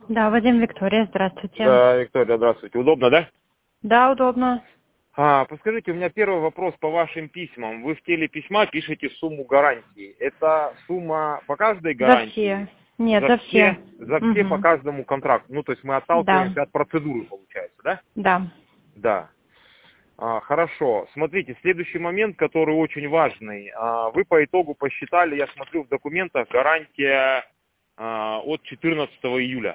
Да, Вадим, Виктория, здравствуйте. Да, Виктория, здравствуйте. Удобно, да? Да, удобно. Подскажите, у меня первый вопрос по вашим письмам. Вы в теле письма пишете сумму гарантии. Это сумма по каждой За гарантии? все. Нет, за все. За все по каждому контракту. Ну, то есть мы Да. отталкиваемся от процедуры, получается, да? Да. Да. Хорошо. Смотрите, следующий момент, который очень важный. Вы по итогу посчитали, я смотрю в документах, гарантия от 14 июля.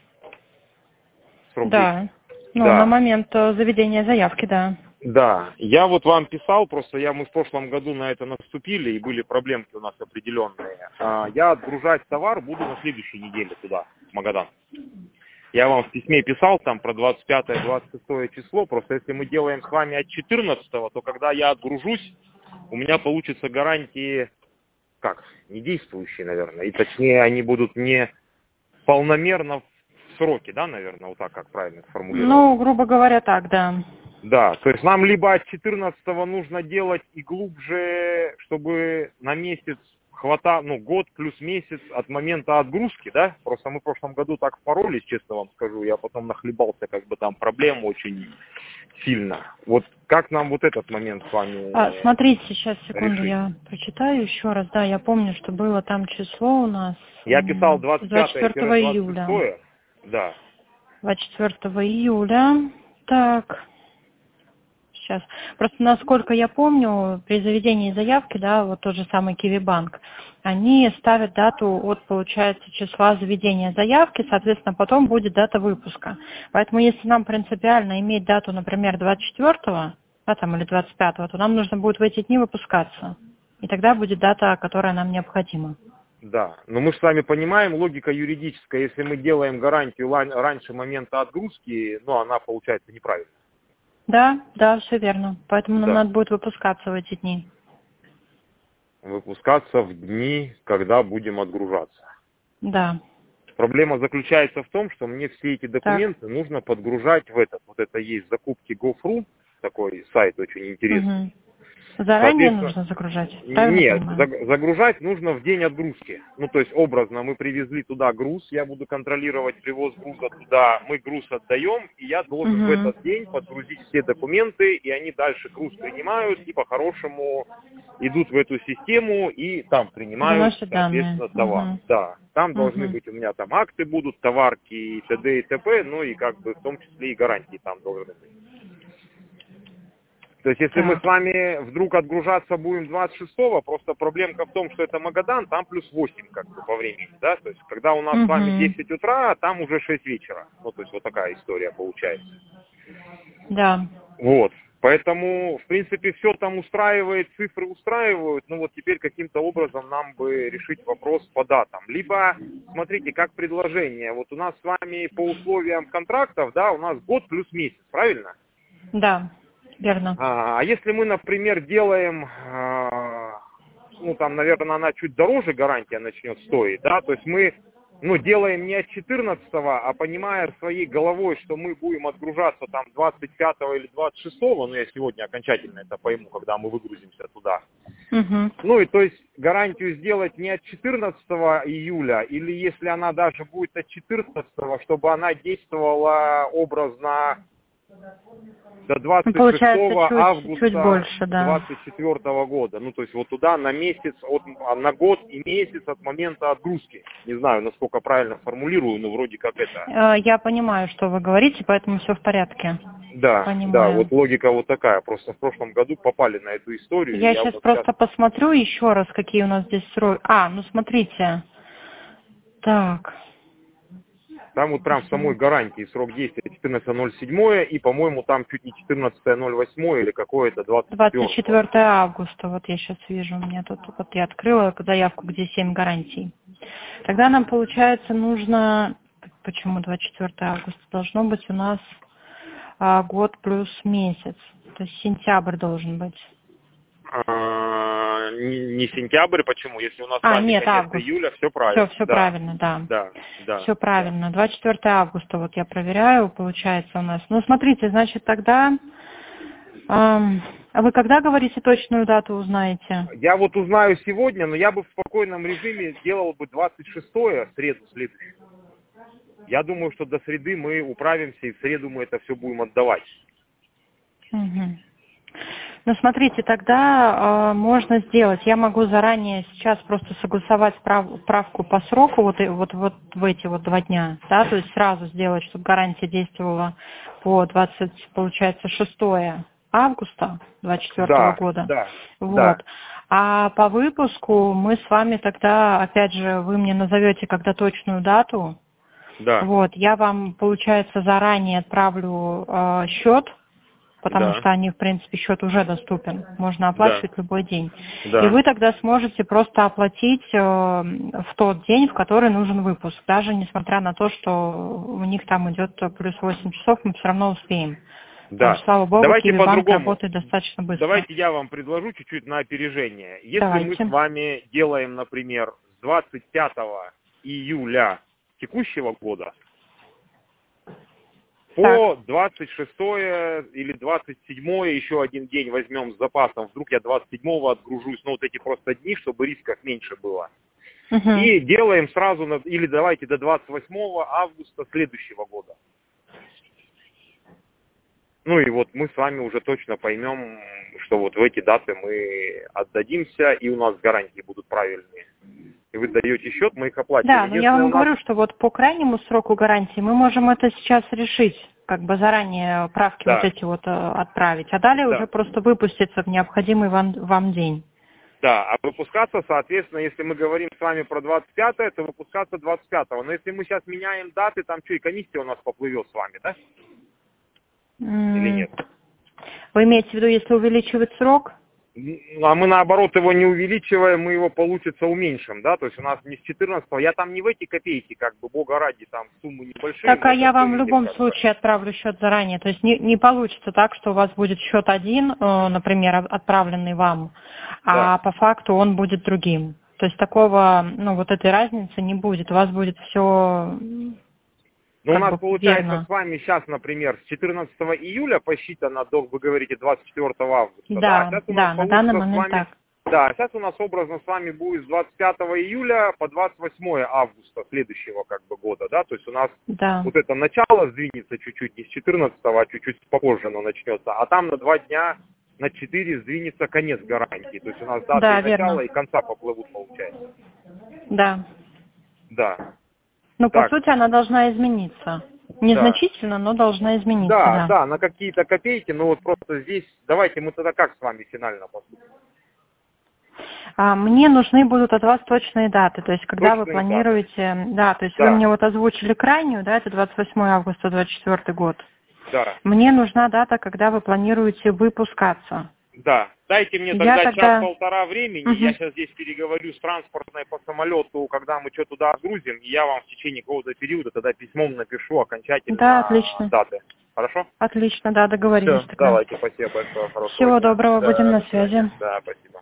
Срок действия. Да. Ну, на Да. момент заведения заявки, да. Да, я вот вам писал, просто мы в прошлом году на это наступили, и были проблемки у нас определенные. Я отгружать товар буду на следующей неделе туда, в Магадан. Я вам в письме писал там про 25-26 число, просто если мы делаем с вами от 14-го, то когда я отгружусь, у меня получится гарантии, не действующие, наверное, и точнее они будут не полномерно в сроки, да, наверное, вот так, как правильно сформулировать. Ну, грубо говоря, так, да. Да, то есть нам либо от 14-го нужно делать и глубже, чтобы на месяц год плюс месяц от момента отгрузки, да? Просто мы в прошлом году так впоролись, честно вам скажу, я потом нахлебался, там проблем очень сильно. Вот как нам вот этот момент с вами Смотрите, сейчас, секунду, решить? я прочитаю еще раз. Да, я помню, что было там число у нас Я писал 24 июля. 25-26, да. 24 июля. Так. Сейчас. Просто, насколько я помню, при заведении заявки, да, вот тот же самый Кивибанк, они ставят дату от, получается, числа заведения заявки, соответственно, потом будет дата выпуска. Поэтому, если нам принципиально иметь дату, например, 24-го, да, там, или 25-го, то нам нужно будет в эти дни выпускаться. И тогда будет дата, которая нам необходима. Да, но мы с вами понимаем, логика юридическая, если мы делаем гарантию раньше момента отгрузки, она получается неправильно. Да, да, все верно. Поэтому нам Да. надо будет выпускаться в эти дни. Выпускаться в дни, когда будем отгружаться. Да. Проблема заключается в том, что мне все эти документы нужно подгружать в это есть закупки Go.ru, такой сайт очень интересный. Угу. Заранее нужно загружать? Правильно Нет, понимаю? загружать нужно в день отгрузки. То есть образно мы привезли туда груз, я буду контролировать привоз груза туда, мы груз отдаем, и я должен в этот день подгрузить все документы, и они дальше груз принимают, и по-хорошему идут в эту систему, и там принимают, Выносят соответственно, данные. товар. Да, там должны быть у меня там акты будут, товарки и т.д. и т.п., в том числе и гарантии там должны быть. То есть, если мы с вами вдруг отгружаться будем 26-го, просто проблемка в том, что это Магадан, там плюс 8 по времени, да, то есть, когда у нас с вами 10 утра, а там уже 6 вечера. То есть, вот такая история получается. Да. Вот. Поэтому, в принципе, все там устраивает, цифры устраивают, теперь каким-то образом нам бы решить вопрос по датам. Либо, смотрите, как предложение, вот у нас с вами по условиям контрактов, да, у нас год плюс месяц, правильно? Да. Верно. А если мы, например, делаем, наверное, она чуть дороже гарантия начнет стоить, да, то есть мы, делаем не от 14-го, а понимая своей головой, что мы будем отгружаться там 25-го или 26-го, я сегодня окончательно это пойму, когда мы выгрузимся туда. И то есть гарантию сделать не от 14 июля, или если она даже будет от 14-го, чтобы она действовала образно до 26 августа чуть больше, да. 24 года. То есть вот туда на месяц, на год и месяц от момента отгрузки. Не знаю, насколько правильно формулирую, но вроде как это. Я понимаю, что вы говорите, поэтому все в порядке. Да, понимаю. Да, вот логика вот такая. Просто в прошлом году попали на эту историю. Я сейчас просто посмотрю еще раз, какие у нас здесь сроки. Смотрите. Так. Там вот прям в самой гарантии срок действия 14.07 и, по-моему, там чуть не 14.08 или какое-то 24 августа. Вот я сейчас вижу, у меня тут я открыла заявку, где 7 гарантий. Тогда нам, получается, нужно... Почему 24 августа? Должно быть у нас год плюс месяц. То есть сентябрь должен быть. Не сентябрь, почему? Если у нас конец июля, все правильно. Все правильно, да. Да. Все правильно. 24 августа, вот я проверяю, получается у нас. Смотрите, значит, тогда... А вы когда, говорите, точную дату узнаете? Я вот узнаю сегодня, но я бы в спокойном режиме делал бы 26-е, среду следующую. Я думаю, что до среды мы управимся, и в среду мы это все будем отдавать. Угу. Ну, смотрите, тогда можно сделать. Я могу заранее сейчас просто согласовать правку по сроку вот в эти вот 2 дня, да, то есть сразу сделать, чтобы гарантия действовала по 6 августа 2024 года. Да, Вот. да. А по выпуску мы с вами тогда, опять же, вы мне назовете когда точную дату. Да. Вот, я вам, получается, заранее отправлю счет, потому Да. что они, в принципе, счет уже доступен, можно оплачивать любой день. Да. И вы тогда сможете просто оплатить в тот день, в который нужен выпуск. Даже несмотря на то, что у них там идет плюс 8 часов, мы все равно успеем. Да. Потому что, слава богу, Давайте Киевбанк по-другому. работает достаточно быстро. Давайте я вам предложу чуть-чуть на опережение. Если Давайте. мы с вами делаем, например, с 25 июля текущего года по 26 или 27 еще один день возьмем с запасом, вдруг я 27-го отгружусь, ну вот эти просто дни, чтобы рисков меньше было. Угу. И делаем сразу, или давайте до 28 августа следующего года. Ну и вот мы с вами уже точно поймем, что вот в эти даты мы отдадимся, и у нас гарантии будут правильные. И вы даете счет, мы их оплатим. Да, но я вам говорю, что вот по крайнему сроку гарантии мы можем это сейчас решить, как бы заранее правки вот эти вот отправить, а далее уже просто выпуститься в необходимый вам день. Да, а выпускаться, соответственно, если мы говорим с вами про 25-е, то выпускаться 25-го. Но если мы сейчас меняем даты, там что, и комиссия у нас поплывет с вами, да? Или нет? Вы имеете в виду, если увеличивать срок? А мы наоборот его не увеличиваем, мы его, получится, уменьшим, да? То есть у нас не с 14-го, я там не в эти копейки, как бы, бога ради, там суммы небольшие. Так, а я вам в любом случае отправлю счет заранее. То есть не получится так, что у вас будет счет один, например, отправленный вам, а по факту он будет другим. То есть такого, ну, вот этой разницы не будет. У вас будет все... Ну, у нас получается с вами сейчас, например, с 14 июля посчитано до, вы говорите, 24 августа. Да, на данный момент так. Да, сейчас у нас образно с вами будет с 25 июля по 28 августа следующего как бы года, да, то есть у нас вот это начало сдвинется чуть-чуть, не с 14, а чуть-чуть попозже оно начнется, а там на 2 дня, на 4 сдвинется конец гарантии, то есть у нас даты начала и конца поплывут, получается. Да. Да. Ну, по сути, она должна измениться. Незначительно, но должна измениться. Да, на какие-то копейки, но вот просто здесь, давайте мы тогда как с вами финально поступим? Мне нужны будут от вас точные даты, то есть когда вы планируете, то есть вы мне вот озвучили крайнюю, да, это 28 августа 2024 год. Да. Мне нужна дата, когда вы планируете выпускаться. Да, дайте мне тогда час-полтора времени, я сейчас здесь переговорю с транспортной по самолету, когда мы что туда отгрузим, и я вам в течение какого-то периода тогда письмом напишу окончательно отлично. Даты. Хорошо? Отлично, договорились. Все, давайте, спасибо большое. Всего доброго, будем на связи. Да, спасибо.